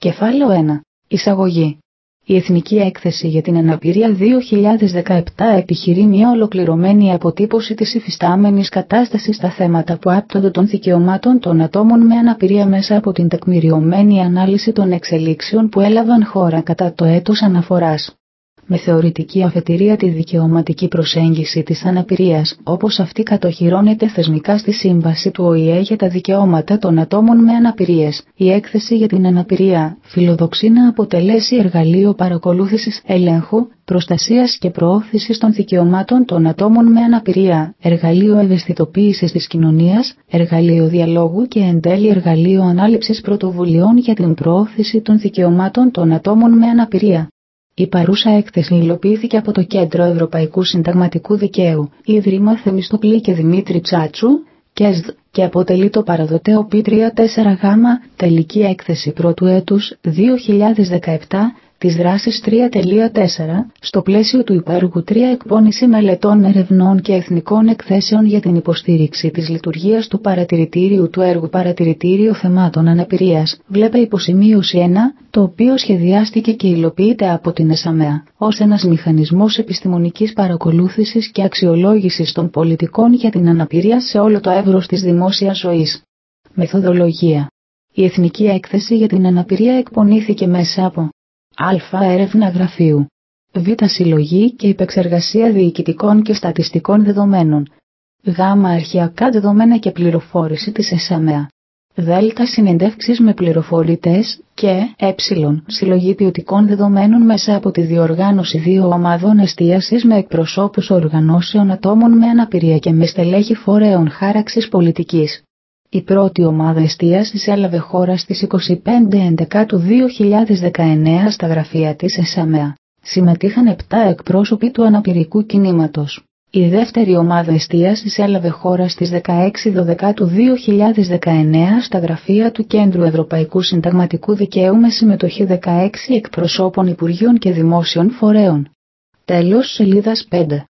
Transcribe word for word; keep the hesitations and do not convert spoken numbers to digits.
Κεφάλαιο ένα. Εισαγωγή. Η Εθνική Έκθεση για την Αναπηρία δύο χιλιάδες δεκαεπτά επιχειρεί μια ολοκληρωμένη αποτύπωση της υφιστάμενης κατάστασης στα θέματα που άπτονται των δικαιωμάτων των ατόμων με αναπηρία μέσα από την τεκμηριωμένη ανάλυση των εξελίξεων που έλαβαν χώρα κατά το έτος αναφοράς. Με θεωρητική αφετηρία τη δικαιωματική προσέγγιση της αναπηρίας, όπως αυτή κατοχυρώνεται θεσμικά στη Σύμβαση του Ο Η Ε για τα δικαιώματα των ατόμων με αναπηρίες, η Έκθεση για την Αναπηρία φιλοδοξεί να αποτελέσει εργαλείο παρακολούθησης, ελέγχου, προστασίας και προώθησης των δικαιωμάτων των ατόμων με αναπηρία, εργαλείο ευαισθητοποίησης της κοινωνίας, εργαλείο διαλόγου και εν τέλει εργαλείο ανάληψης πρωτοβουλειών για την προώθηση των δικαιωμάτων των ατόμων με αναπηρία. Η παρούσα έκθεση υλοποιήθηκε από το Κέντρο Ευρωπαϊκού Συνταγματικού Δικαίου, Ίδρυμα Θεμιστοκλή και Δημήτρη Τσάτσου, ΚΕΣΔ, και αποτελεί το παραδοτέο Π τριάντα τέσσερα Γ, τελική έκθεση πρώτου έτους δύο χιλιάδες δεκαεπτά, της δράσης τρία κόμμα τέσσερα, στο πλαίσιο του υπέργου τρία εκπόνηση μελετών ερευνών και εθνικών εκθέσεων για την υποστήριξη της λειτουργίας του παρατηρητήριου του έργου Παρατηρητήριο Θεμάτων Αναπηρίας, βλέπε υποσημείωση ένα, το οποίο σχεδιάστηκε και υλοποιείται από την ΕΣΑΜΕΑ, ως ένας μηχανισμός επιστημονικής παρακολούθησης και αξιολόγησης των πολιτικών για την αναπηρία σε όλο το εύρος της δημόσιας ζωής. Μεθοδολογία. Η Εθνική Έκθεση για την Αναπηρία εκπονήθηκε μέσα από Α. Έρευνα γραφείου. Β. Συλλογή και επεξεργασία διοικητικών και στατιστικών δεδομένων. Γ. Αρχαιακά δεδομένα και πληροφόρηση της ΕΣΑΜΕΑ. Δ. Συνεντεύξεις με πληροφορητές και Ε. Συλλογή ποιοτικών δεδομένων μέσα από τη διοργάνωση δύο ομάδων εστίασης με εκπροσώπους οργανώσεων ατόμων με αναπηρία και με στελέχη φορέων χάραξης πολιτικής. Η πρώτη ομάδα εστίασης έλαβε χώρα στις είκοσι πέντε Νοεμβρίου του δύο χιλιάδες δεκαεννέα στα γραφεία της ΕΣΑΜΕΑ. Συμμετείχαν επτά εκπρόσωποι του αναπηρικού κινήματος. Η δεύτερη ομάδα εστίασης έλαβε χώρα στις δεκαέξι Δεκεμβρίου του δύο χιλιάδες δεκαεννέα στα γραφεία του Κέντρου Ευρωπαϊκού Συνταγματικού Δικαίου με συμμετοχή δεκαέξι εκπροσώπων Υπουργείων και Δημόσιων Φορέων. Τέλος σελίδας πέντε.